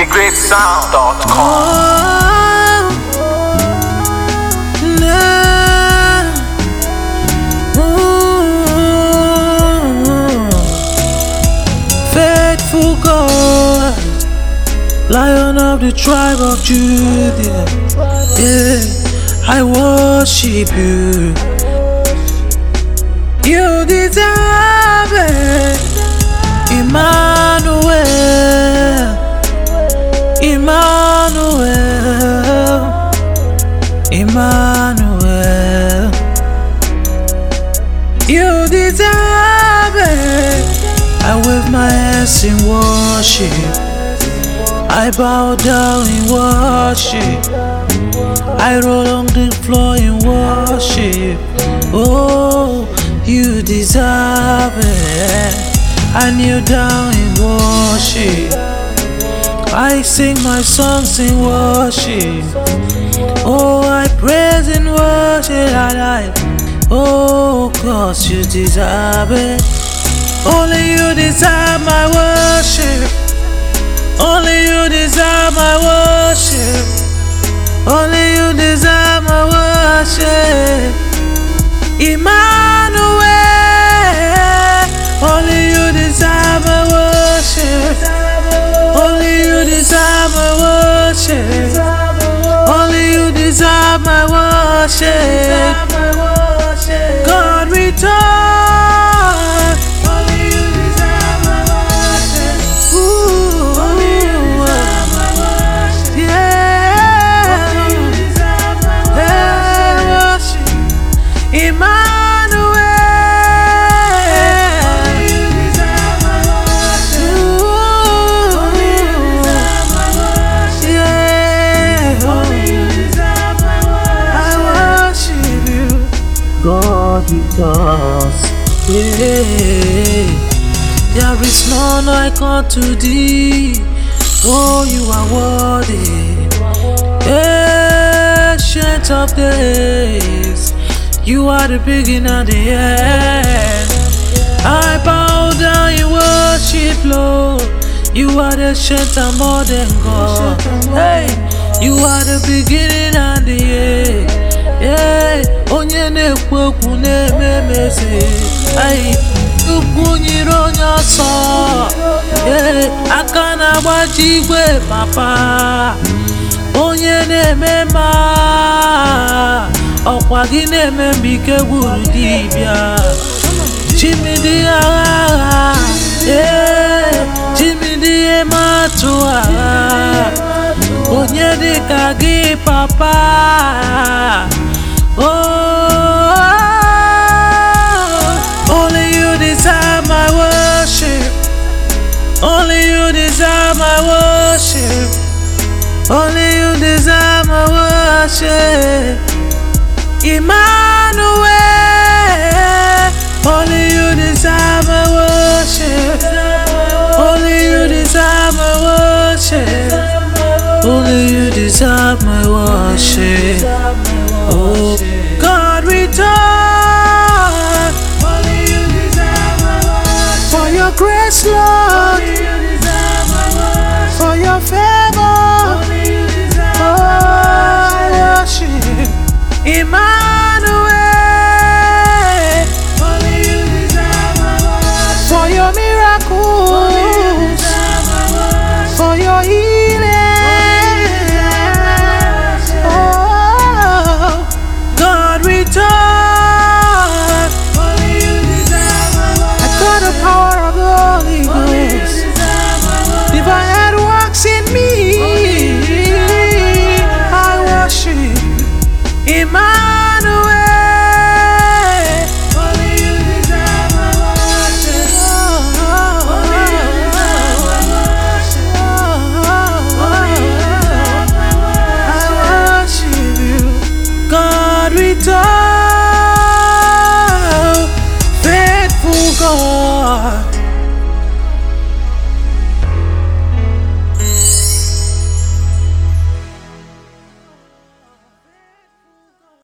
thegreatsound.com. Faithful God, Lion of the tribe of Judah, yeah, I worship you. You deserve it, Emmanuel, Emmanuel, Emmanuel. You deserve it. I wave my hands in worship, I bow down in worship, I roll on the floor in worship. Oh, you deserve it. I kneel down in worship, I sing my songs in worship. Oh, I praise in worship. Oh, 'cause you deserve it. Only you deserve my worship. Only you deserve my worship. Only you deserve my worship. Emmanuel, only you deserve my worship. Only you deserve my worship. Only you deserve my worship. God return. Only you deserve my worship. Only you deserve my worship. Yeah. Only you deserve my worship. Emmanuel. Only you deserve my worship. Only you deserve my worship. Yeah. Only you deserve my worship. I worship you, God, because there is none like unto thee. Oh, you are worthy, ancient of days. You are the beginning and the end. I bow down in worship, Lord. You are the ancient and more than God. Hey, you are the beginning and the end. Yeah, onye na-ekwu na-ememeze. Ay, ukwu nyiri onye ọsọ. Yeah, aka na-agbaji igwe papa. Onye na-eme mma, ọkwa gị na-eme mgbe ike gwụrụ dibịa. Chimidi agha, yeah, chimidi ematu agha. Onye dịka gị papa. Oh, only you deserve my worship. Only you deserve my worship. Only you deserve my worship. Emmanuel, only you deserve my worship.